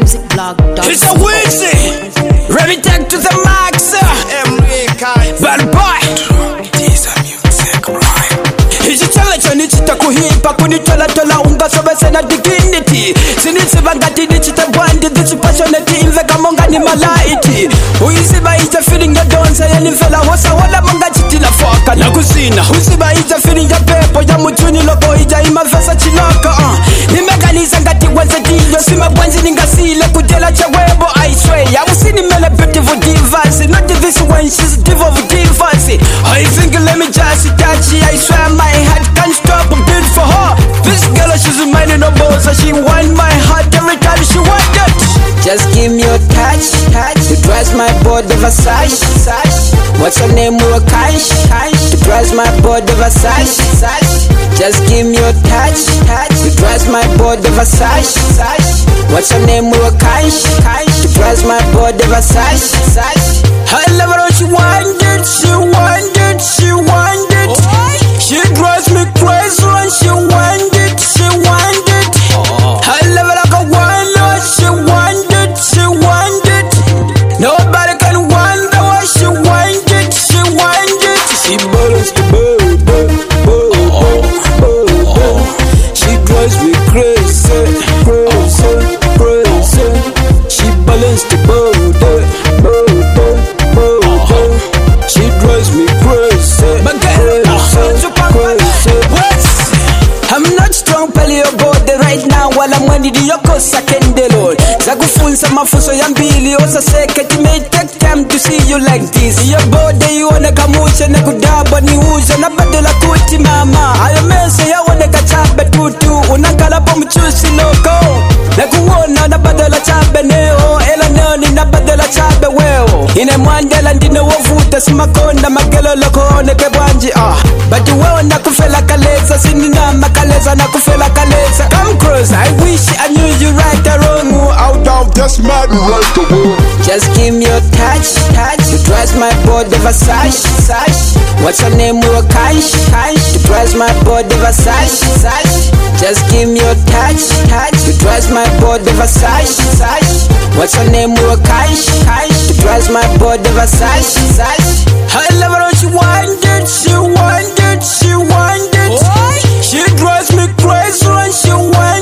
It's a Weezy. Ready take to the max. Bad boy. Ichichalacho nichitakuhipa kunitola ungasobese na dignity. Sinisiba ngati nichitabwandi. This passionate imveka monga ni malaiti. Uisiba ita feeling ya donsa ya nivela hosa wala monga chitila foka na kusina. Uisiba ita feeling ya pepo ya mutuni loko ita imavesa chiloko. Nimekaniza ngati wanze diyo sima bwanzi ningasile kutela cha webo I swear. Ya usini mele beautiful divas. Not this one she's diva of divas. I think let me just touch it. I swear my heart can't stop a beat for her. This girl she's minding no balls. So she want my heart every time she want it. Just give me your touch. It drives my body Versace. What's her name? Cash. It drives my body Versace. Just give me your touch. It drives my body Versace. What's her name? Cash. It drives my body Versace. I love her, she want it. She want it. She want it. She drives me crazy when she want it. She want it. I love her like a wine. She want it. She want it. Nobody can wonder why she want it. She want it. She balance the boat. She drives me crazy. She balance the boat. She drives me crazy. I'm not strong pali your body right now while I'm when the yoko sakende lord. Zakufunza mafuso ya mbili osa second it may take time to see you like this. Your body you wanna kamuche na kudaba ni uza na badala kuti mama. Ayo mese ya wane kachabe tutu unangala po mchusi loko. Na kuona na badala chabe neo ela nani na badala chabe weo. Ine mwandela ndine wovuta simakonda magelo loko neke bwanji but wewe na kufela kaleza sinina makaleza na kufela kaleza. Come close, I wish I knew you right or wrong. Out of this mad right the world. Just give me your touch. It drives my body Versace. What's her name? Cash. It drives my body Versace. Just give me your touch. It drives my body Versace. What's her name? Cash. It drives my body Versace. I love her, she want it. She want it. She want it. She drives me crazy when she want it.